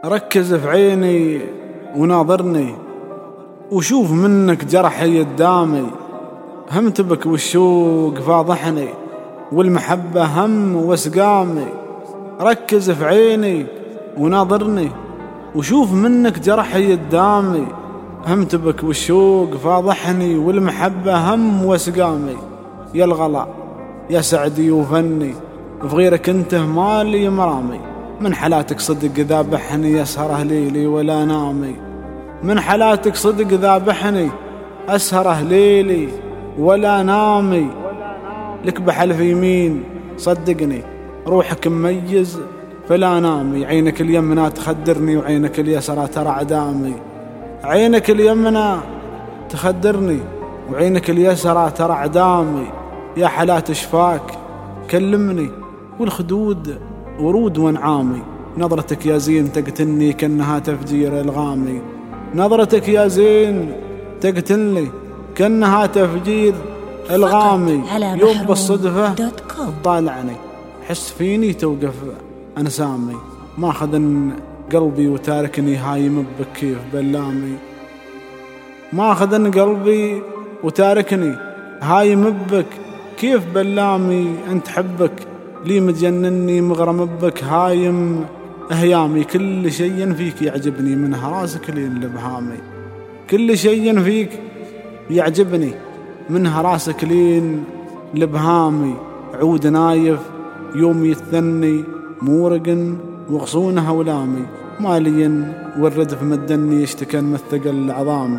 ركز في عيني وناظرني وشوف منك جرحي قدامي، همت بك والشوق فاضحني والمحبة هم وسقامي. ركز في عيني وناظرني وشوف منك جرحي قدامي، همت بك والشوق فاضحني والمحبة هم وسقامي. يا الغلا يا سعدي وفني في غيرك انته مالي مرامي، من حالاتك صدق ذابحني يسهره ليلي ولا نامي. من حالاتك صدق ذابحني أسهره ليلي ولا نامي. لك بحلف يمين صدقني روحك مميز فلا نامي، عينك اليمنى تخدرني وعينك اليسرى ترى دامي. عينك اليمنى تخدرني وعينك اليسرى ترى دامي. يا حالات شفاك كلمني والخدود ورود وانعامي، نظرتك يا زين تقتلني كأنها تفجير الغامي. نظرتك يا زين تقتلني كأنها تفجير الغامي. يوم بالصدفة تطالعني حس فيني توقف أنسامي، ماخذن قلبي وتاركني هايم بك كيف بلامي. ماخذن قلبي وتاركني هايم بك كيف بلامي. انت حبك لي متجنني مغرم بك هايم أهيامي. كل شيء فيك يعجبني منها راسك لين لبهامي، كل شيء فيك يعجبني منها راسك لين لبهامي. عود نايف يوم يتثني مورق وغصونها ولامي، ماليا والردف مدني يشتكن مثقل عظامي.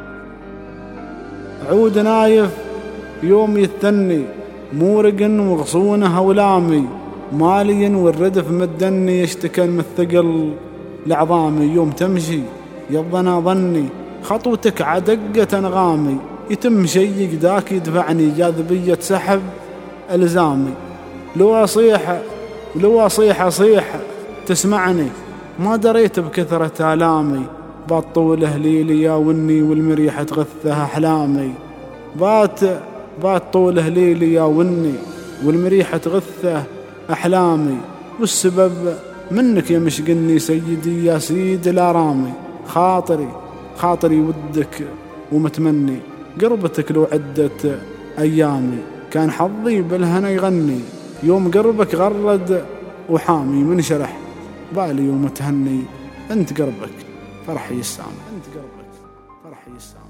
عود نايف يوم يتثني مورق وغصونها ولامي، ماليا والردف مدني يشتكن مثقل لعظامي. يوم تمشي يظنا ظني خطوتك عدقة أنغامي، يتم شيء ذاك يدفعني جاذبية سحب ألزامي. لو أصيح أصيح تسمعني، ما دريت بكثرة آلامي. بطول هليلي يا وني والمريحة تغثها أحلامي. بات طول هليلي يا وني والمريحة تغثه أحلامي، والسبب منك يا مشقني سيدي يا سيد الآرامي. خاطري ودك ومتمني قربتك لو عدت أيامي، كان حظي بالهنا يغني يوم قربك غرد وحامي. من شرح بالي ومتهني انت قربك فرحي السامي، انت قربك فرحي السامي.